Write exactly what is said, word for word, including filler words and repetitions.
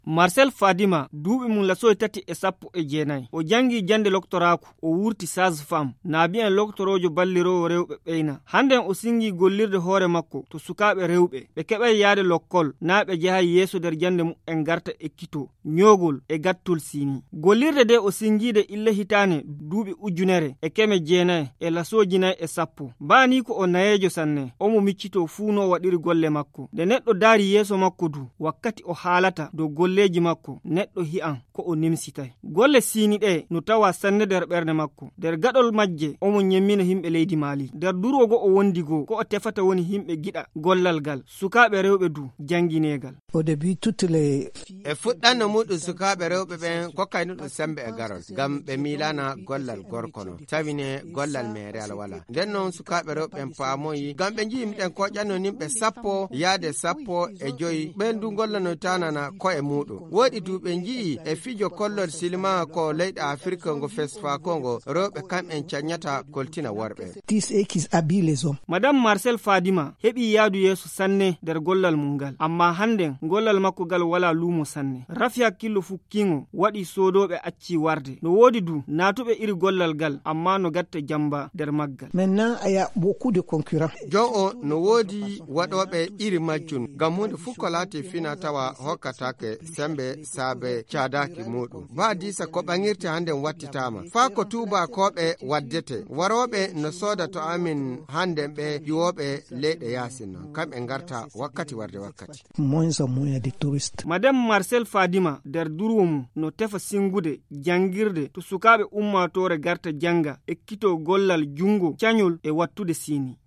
Marcel Fadima duuɓi mum lasoye tati e sappo e jeenayi o jangi jande loktoraku o wurti sage femme naabi en loktorojo ballirowo rewɓe ɓeyna. Hannden o singi gollirde hoore makko to sukaaɓe rewɓe ɓe keɓay yaade lokkol naa ɓe jahay yeeso nder jande mum en garta ekkito ñoogol e gattol siini. Gollirde de o singiide ille hitaane duuɓi ujunere e keme jeenayi e lasoji nayi e sappo. Baani ko o nayeejo sanne omo miccito fuu no waɗiri golle makko. Nde neɗɗo daari yeeso makko du wakkati o haalata dow golleji makko neɗɗo hi'an ko o nimsitay. Golle siini ɗe no tawa sanne nder ɓernde makko. Nder gaɗol majje omo nyemmina himɓe leydi Mali. Nder durwogo o wondi go ko o tefata woni himɓe giɗa gollal gal sukaaɓe rewɓe du jangineegal. e fuɗɗanno muɗum sukaaɓe rewɓe ɓen kokkayno ɗum sembe e garol ngam ɓe milana gollal gorkono tawine gollal mere al wala. Nden noon sukaaɓe rewɓe ɓen paamoyi ngam ɓe jii miɗen koƴƴanno nimɓe sappo yaade sappo e joyi ɓen du gollano tanana ko e muɗum. Woɗi duuɓe jii e fijo kollol silma ko leyɗe Afrique ngo fesfa kongo rewɓe kamɓen caññata koltina worɓe. Madame Marcel Fadima heɓi yaadu yeeso sanne nder gollal mum ngal, amma hannden gollal makko gal wala luumo sanne. Rafi hakkillo fukkingo waɗi sodoɓe acci warde. No woodi du naatuɓe iri gollal gal amma no gatta jamba nder maggal. jon o no woodi waɗoɓe iri majjun ngam hunde fuu ko laati fina tawa hokkatake sembe saabe caadaki muɗum. Ba disa ko ɓangirte hannden wattitama faa ko tuuba koɓe waddete waroɓe no sooda to amin hannden ɓe ƴiwoɓe leyɗe yasin non kamɓe garta wakkati warde wakkati. Madame Marcel Fadima nder durwo mum no tefa singude jangirde to sukaaɓe ummatore garta janga ekkito gollal jungo cañol e wattude siini.